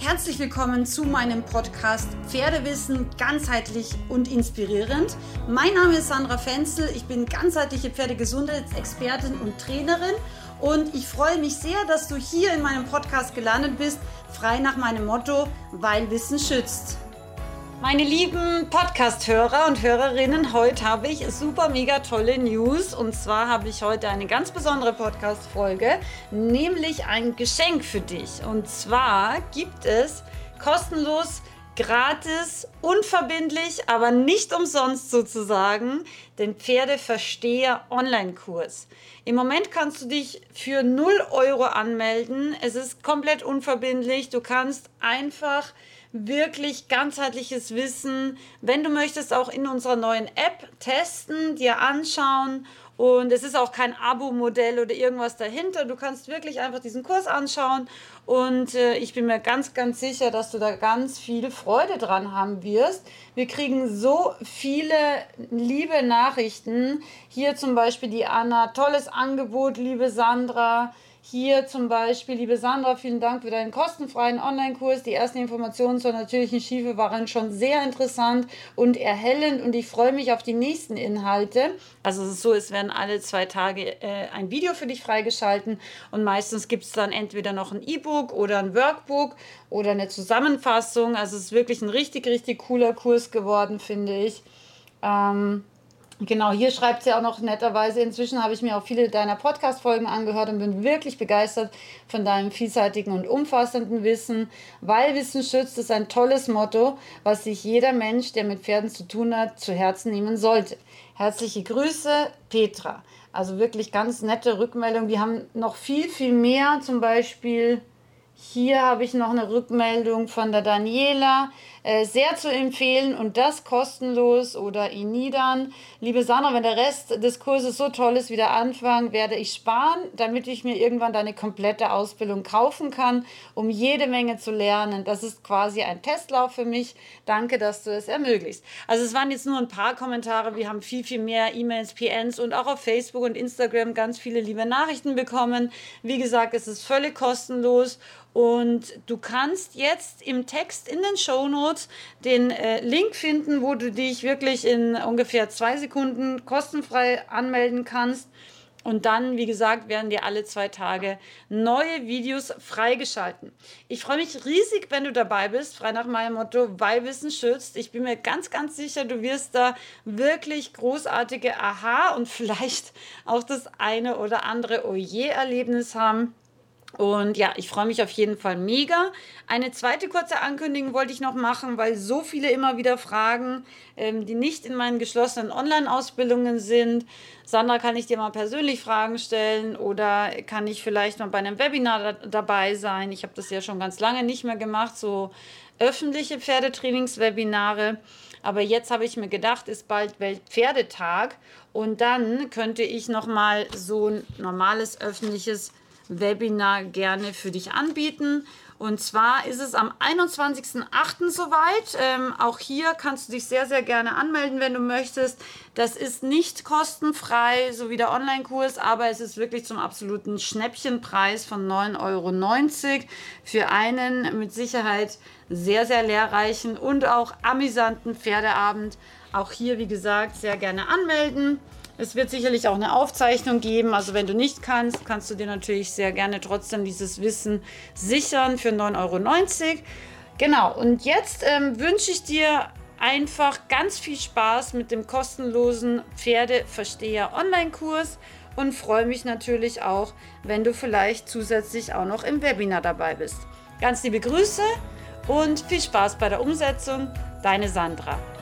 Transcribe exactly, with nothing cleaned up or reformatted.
Herzlich willkommen zu meinem Podcast Pferdewissen ganzheitlich und inspirierend. Mein Name ist Sandra Fenzel, ich bin ganzheitliche Pferdegesundheitsexpertin und Trainerin und ich freue mich sehr, dass du hier in meinem Podcast gelandet bist, frei nach meinem Motto, weil Wissen schützt. Meine lieben Podcast-Hörer und Hörerinnen, heute habe ich super mega tolle News und zwar habe ich heute eine ganz besondere Podcast-Folge, nämlich ein Geschenk für dich. Und zwar gibt es kostenlos, gratis, unverbindlich, aber nicht umsonst sozusagen, den Pferdeversteher-Online-Kurs. Im Moment kannst du dich für null Euro anmelden. Es ist komplett unverbindlich. Du kannst einfach wirklich ganzheitliches Wissen, wenn du möchtest, auch in unserer neuen App testen, dir anschauen. Und es ist auch kein Abo-Modell oder irgendwas dahinter. Du kannst wirklich einfach diesen Kurs anschauen. Und äh, ich bin mir ganz, ganz sicher, dass du da ganz viel Freude dran haben wirst. Wir kriegen so viele liebe Nachrichten. Hier zum Beispiel die Anna, tolles Angebot, liebe Sandra. Hier zum Beispiel, liebe Sandra, vielen Dank für deinen kostenfreien Online-Kurs. Die ersten Informationen zur natürlichen Schiefe waren schon sehr interessant und erhellend und ich freue mich auf die nächsten Inhalte. Also es ist so, es werden alle zwei Tage äh, ein Video für dich freigeschalten und meistens gibt es dann entweder noch ein E-Book oder ein Workbook oder eine Zusammenfassung. Also es ist wirklich ein richtig, richtig cooler Kurs geworden, finde ich. Ähm... Genau, hier schreibt sie auch noch netterweise, inzwischen habe ich mir auch viele deiner Podcast-Folgen angehört und bin wirklich begeistert von deinem vielseitigen und umfassenden Wissen. Weil Wissen schützt ist ein tolles Motto, was sich jeder Mensch, der mit Pferden zu tun hat, zu Herzen nehmen sollte. Herzliche Grüße, Petra. Also wirklich ganz nette Rückmeldung. Wir haben noch viel, viel mehr, zum Beispiel hier habe ich noch eine Rückmeldung von der Daniela, äh, sehr zu empfehlen und das kostenlos oder Inidan. Liebe Sandra, wenn der Rest des Kurses so toll ist wie der Anfang, werde ich sparen, damit ich mir irgendwann deine komplette Ausbildung kaufen kann, um jede Menge zu lernen. Das ist quasi ein Testlauf für mich. Danke, dass du es ermöglicht. Also es waren jetzt nur ein paar Kommentare. Wir haben viel, viel mehr E-Mails, P Ns und auch auf Facebook und Instagram ganz viele liebe Nachrichten bekommen. Wie gesagt, es ist völlig kostenlos. Und du kannst jetzt im Text in den Shownotes den äh, Link finden, wo du dich wirklich in ungefähr zwei Sekunden kostenfrei anmelden kannst. Und dann, wie gesagt, werden dir alle zwei Tage neue Videos freigeschalten. Ich freue mich riesig, wenn du dabei bist, frei nach meinem Motto, weil Wissen schützt. Ich bin mir ganz, ganz sicher, du wirst da wirklich großartige Aha- und vielleicht auch das eine oder andere Oje-Erlebnis haben. Und ja, ich freue mich auf jeden Fall mega. Eine zweite kurze Ankündigung wollte ich noch machen, weil so viele immer wieder fragen, ähm, die nicht in meinen geschlossenen Online-Ausbildungen sind. Sandra, kann ich dir mal persönlich Fragen stellen oder kann ich vielleicht mal bei einem Webinar da- dabei sein? Ich habe das ja schon ganz lange nicht mehr gemacht, so öffentliche Pferdetrainings-Webinare. Aber jetzt habe ich mir gedacht, ist bald Weltpferdetag und dann könnte ich nochmal so ein normales öffentliches Webinar gerne für dich anbieten. Und zwar ist es am einundzwanzigsten achten soweit. Ähm, auch hier kannst du dich sehr, sehr gerne anmelden, wenn du möchtest. Das ist nicht kostenfrei, so wie der Online-Kurs, aber es ist wirklich zum absoluten Schnäppchenpreis von neun Euro neunzig für einen mit Sicherheit sehr, sehr lehrreichen und auch amüsanten Pferdeabend. Auch hier, wie gesagt, sehr gerne anmelden. Es wird sicherlich auch eine Aufzeichnung geben, also wenn du nicht kannst, kannst du dir natürlich sehr gerne trotzdem dieses Wissen sichern für neun Euro neunzig. Genau, und jetzt ähm, wünsche ich dir einfach ganz viel Spaß mit dem kostenlosen Pferdeversteher Online-Kurs und freue mich natürlich auch, wenn du vielleicht zusätzlich auch noch im Webinar dabei bist. Ganz liebe Grüße und viel Spaß bei der Umsetzung, deine Sandra.